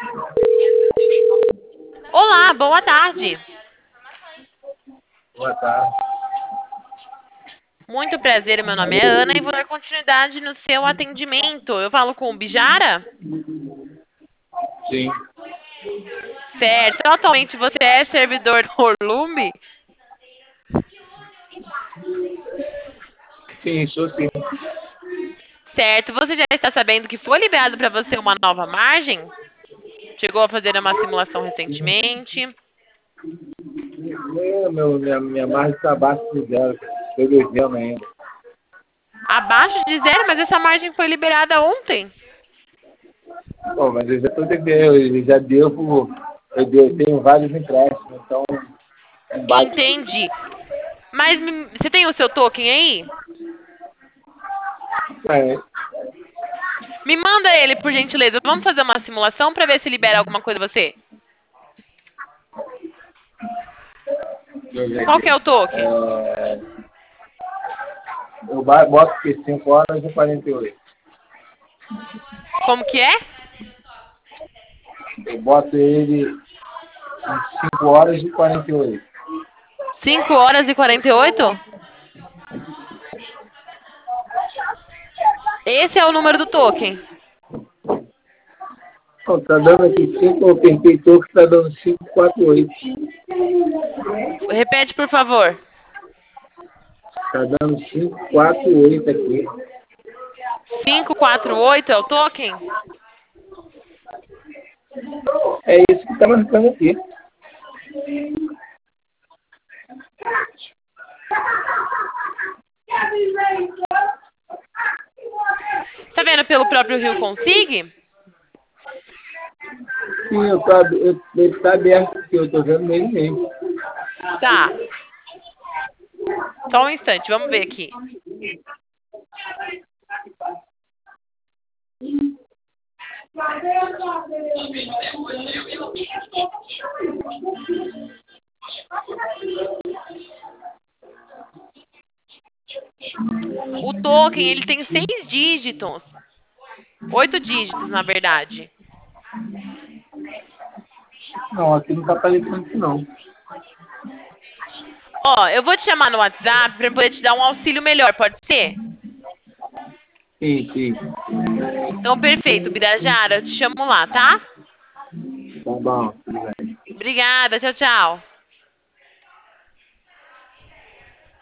Olá, boa tarde. Boa tarde. Muito prazer, meu nome é Ana e vou dar continuidade no seu atendimento. Eu falo com o Bijara? Sim, Certo. Então, atualmente você é servidor do Orlumbi? sim, sou sim. Certo. Você já está sabendo que foi liberado para você uma nova margem? Chegou a fazer uma simulação recentemente? Minha margem está abaixo de zero. Estou devendo ainda. Abaixo de zero, mas essa margem foi liberada ontem. Bom, mas eu já estou devendo, eu já devo, tenho vários empréstimos, então não bate. Entendi. Mas você tem o seu token aí? É, Me manda ele, por gentileza. Vamos fazer uma simulação para ver se libera alguma coisa você. eu já Qual que é devo. o token? Eu boto aqui 5 horas e 48. Como que é? Eu boto ele em 5 horas e 48. 5 horas e 48? Esse é o número do token. Bom, tá dando aqui 5, eu tentei toque, tá dando 548. Repete, por favor. Tá dando 548 aqui. 548 é o token? É isso que tá marcando aqui. Tá vendo pelo próprio Rio Consig? Sim, ele tá aberto aqui, eu tô vendo nele mesmo. Tá. Só um instante, vamos ver aqui. O token, ele tem 6 dígitos. 8 dígitos, na verdade. Não, aqui não tá aparecendo isso não. Ó, eu vou te chamar no WhatsApp pra poder te dar um auxílio melhor, pode ser? Sim, sim. Então, perfeito, Birajara, eu te chamo lá, tá? Tá bom, tudo bem. Obrigada, tchau, tchau.